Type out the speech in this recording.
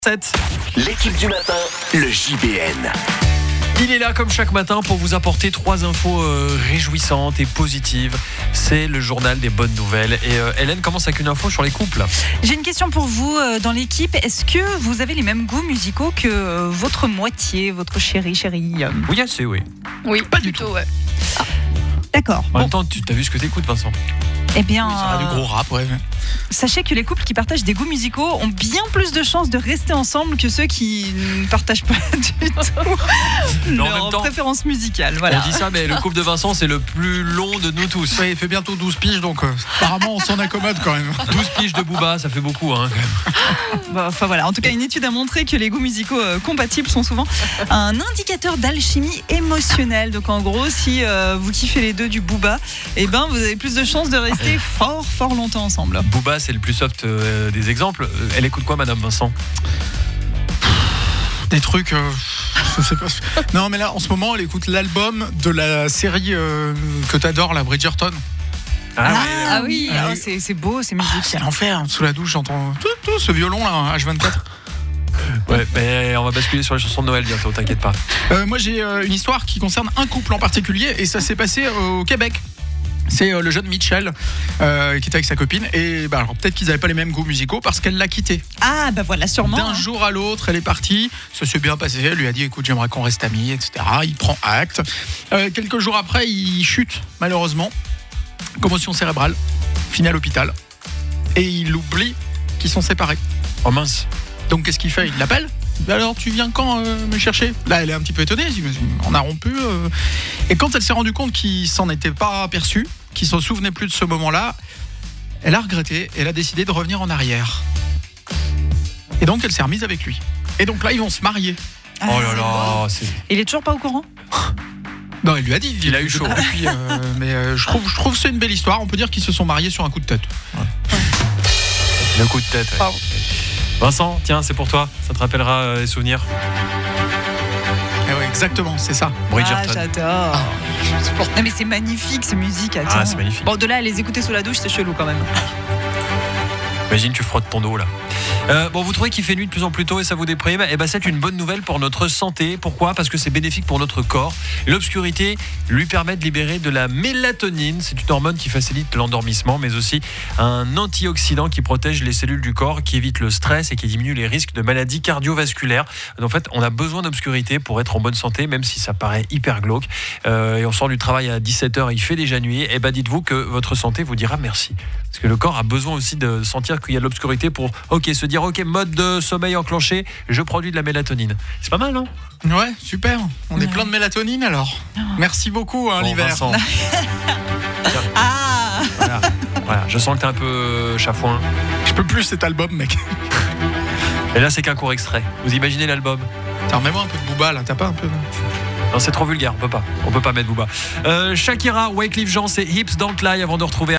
7. L'équipe du matin, le JBN. Il est là comme chaque matin pour vous apporter 3 infos réjouissantes et positives. C'est le journal des bonnes nouvelles. Et Hélène commence avec une info sur les couples. J'ai une question pour vous dans l'équipe. Est-ce que vous avez les mêmes goûts musicaux que votre moitié, votre chérie? Oui, assez, oui. Oui, Pas du tout. ouais. D'accord. En même temps, tu as vu ce que t'écoutes, Vincent? Eh bien, Du gros rap, ouais. sachez que les couples qui partagent des goûts musicaux ont bien plus de chances de rester ensemble que ceux qui ne partagent pas du tout Mais en leur même temps, préférence musicale. Voilà. On dit ça, mais le couple de Vincent, c'est le plus long de nous tous. Ouais, il fait bientôt 12 piges, donc apparemment on s'en accommode quand même. 12 piges de Booba, ça fait beaucoup, hein, quand même. Bon, enfin voilà. En tout cas, une étude a montré que les goûts musicaux compatibles sont souvent un indicateur d'alchimie émotionnelle. Donc en gros, si vous kiffez les deux du Booba, eh ben vous avez plus de chances de rester fort longtemps ensemble. Booba, c'est le plus soft des exemples. Elle écoute quoi, Madame Vincent? Des trucs. Je sais pas. Non, mais là en ce moment, elle écoute l'album de la série que t'adores, la Bridgerton. Ah oui, Ah oh, oui. c'est beau, c'est musique. C'est l'enfer. Sous la douche, j'entends tout ce violon là, H24. Ouais, mais on va basculer sur les chansons de Noël bientôt, t'inquiète pas. Moi, j'ai une histoire qui concerne un couple en particulier, et ça s'est passé au Québec. C'est le jeune Mitchell qui était avec sa copine, et alors peut-être qu'ils n'avaient pas les mêmes goûts musicaux parce qu'elle l'a quitté. Ah bah voilà, sûrement. D'un jour à l'autre, elle est partie, ça s'est bien passé, elle lui a dit écoute, j'aimerais qu'on reste amis, etc. Il prend acte. Quelques jours après, il chute malheureusement, commotion cérébrale, finit à l'hôpital, et il oublie qu'ils sont séparés. Oh mince. Donc qu'est-ce qu'il fait? Il l'appelle. Alors tu viens quand me chercher? Là elle est un petit peu étonnée, elle dit, mais on a rompu. Et quand elle s'est rendue compte qu'il s'en était pas aperçu, qu'il se souvenait plus de ce moment-là, elle a regretté et elle a décidé de revenir en arrière. Et donc elle s'est remise avec lui. Et donc là ils vont se marier. Ah, Oh là c'est là, beau. c'est... Il est toujours pas au courant? Non, il lui a dit. Il a eu chaud. Depuis, mais je trouve que c'est une belle histoire. On peut dire qu'ils se sont mariés sur un coup de tête. Le coup de tête. Ouais. Pardon. Vincent, tiens, c'est pour toi. Ça te rappellera les souvenirs. Eh ouais, exactement, c'est ça. Bridgerton. Ah, j'adore. Non mais c'est magnifique ces musiques. Attends. Ah, c'est magnifique. Bon, de là à les écouter sous la douche, c'est chelou quand même. Imagine, tu frottes ton dos là. Bon, vous trouvez qu'il fait nuit de plus en plus tôt et ça vous déprime? Eh ben, c'est une bonne nouvelle pour notre santé. Pourquoi? Parce que c'est bénéfique pour notre corps. L'obscurité lui permet de libérer de la mélatonine. C'est une hormone qui facilite l'endormissement, mais aussi un antioxydant qui protège les cellules du corps, qui évite le stress et qui diminue les risques de maladies cardiovasculaires. En fait, on a besoin d'obscurité pour être en bonne santé, même si ça paraît hyper glauque. Et on sort du travail à 17h, il fait déjà nuit. Eh ben, dites-vous que votre santé vous dira merci. Parce que le corps a besoin aussi de sentir qu'il y a de l'obscurité pour se dire mode de sommeil enclenché, je produis de la mélatonine. C'est pas mal, non? Ouais, super. On est plein de mélatonine alors. Merci beaucoup, Bon, l'hiver. Vincent. Ah. Voilà, je sens que t'es un peu chafouin. Je peux plus cet album, mec. Et là, c'est qu'un court extrait. Vous imaginez l'album? Tiens, remets-moi un peu de Booba là, t'as pas un peu? Non, c'est trop vulgaire, on peut pas mettre Booba. Shakira, Wyclef Jean, c'est Hips Don't Lie avant de retrouver